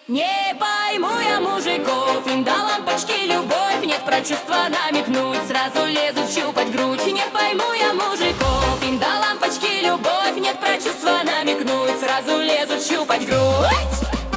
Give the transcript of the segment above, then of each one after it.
Не пойму я мужиков, им до лампочки любовь. Нет про чувства намекнуть, сразу лезут щупать грудь. Не пойму я мужиков, им до лампочки любовь. Нет про чувства намекнуть, сразу лезут щупать грудь.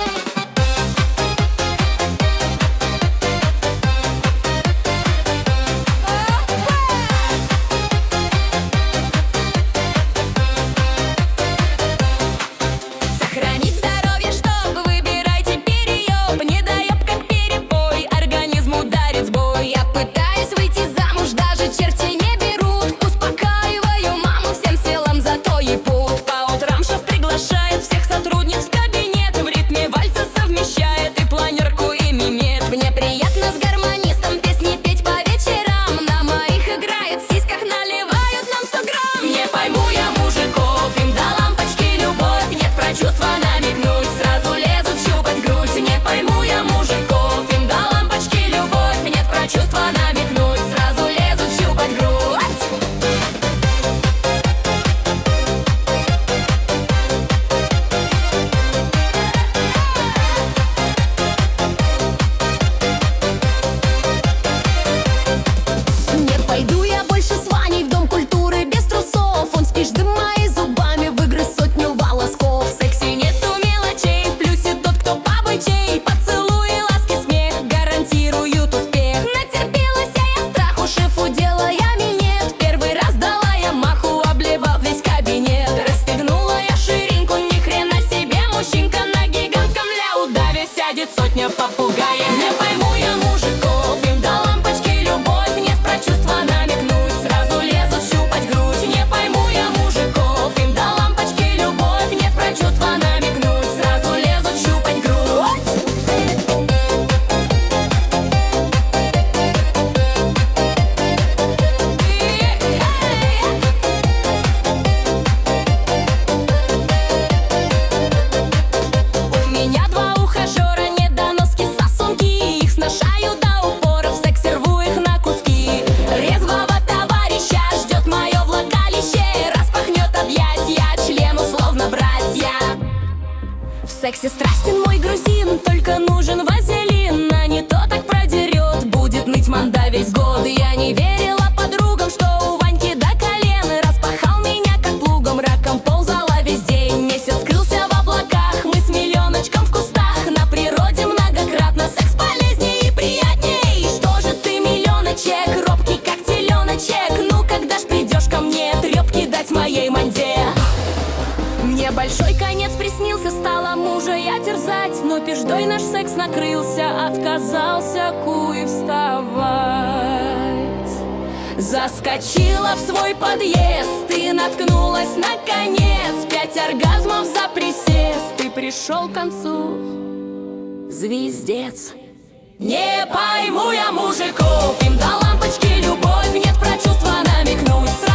Сотня попугаев. Не пойму я мужиков, им до лампочки любовь. Нет про чувства намекнуть, сразу лезут щупать грудь. Не пойму я мужиков, им до лампочки любовь. Нет про чувства намекнуть, сразу лезут щупать грудь. У меня два ухажера, в сексе страстен мой грузин, только нужен вазелин, а не то так продерет, будет ныть манда весь год. Я не верила подругам, что у Ваньки до колен, распахал меня как плугом, раком ползала весь день. Месяц скрылся в облаках, мы с миллионочком в кустах, на природе многократно секс полезнее и приятней. Что же ты, миллионочек, робкий как теленочек, ну когда ж придешь ко мне трепки дать моей манде? Мне большой конец приснился, стала мужа я терзать, но пизждой наш секс накрылся, отказался куй вставать. Заскочила в свой подъезд и наткнулась наконец, 5 оргазмов за присест, и пришел к концу звездец. Не пойму я мужиков, им до лампочки любовь. Нет про чувства намекнуть.